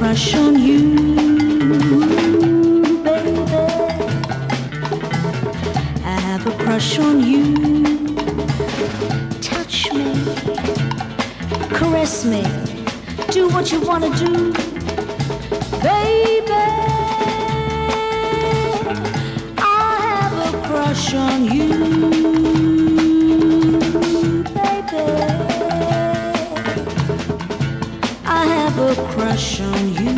crush on you, baby. I have a crush on you. Touch me, caress me, do what you wanna do, baby. I have a crush on you, baby. I have a crush on you.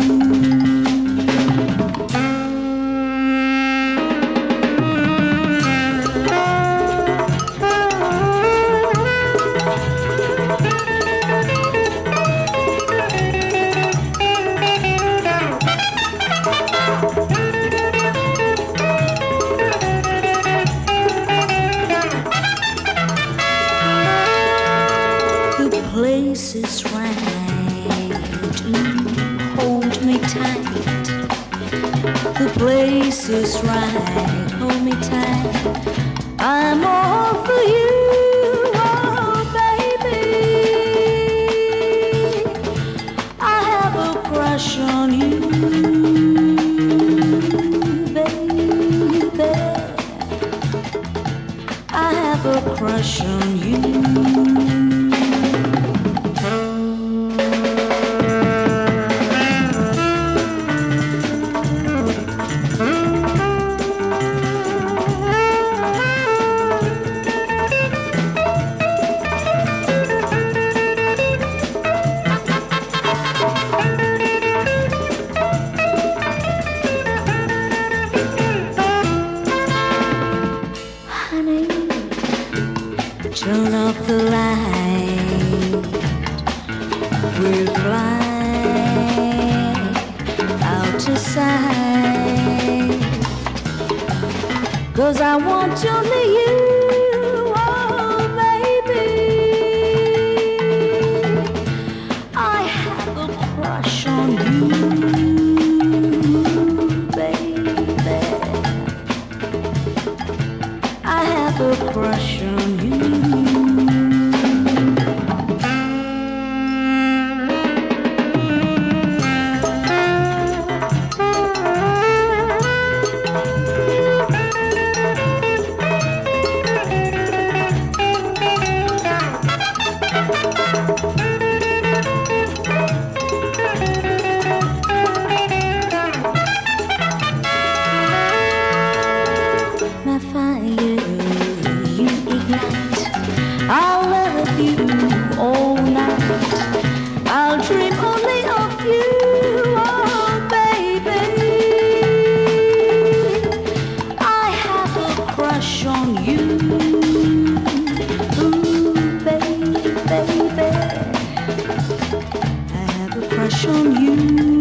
The place is right. Hold me tight. The place is right. Hold me tight. I'm all for you, oh baby. I have a crush on you, baby. I have a crush on you. Honey, turn off the light. We'll fly out to sight. 'Cause I want only you, oh baby. I have a crush on you, baby. I have a crush on you. My fire, you ignite. I'll love you all night. I'll dream only of you, oh baby. I have a crush on you, ooh baby. I have a crush on you.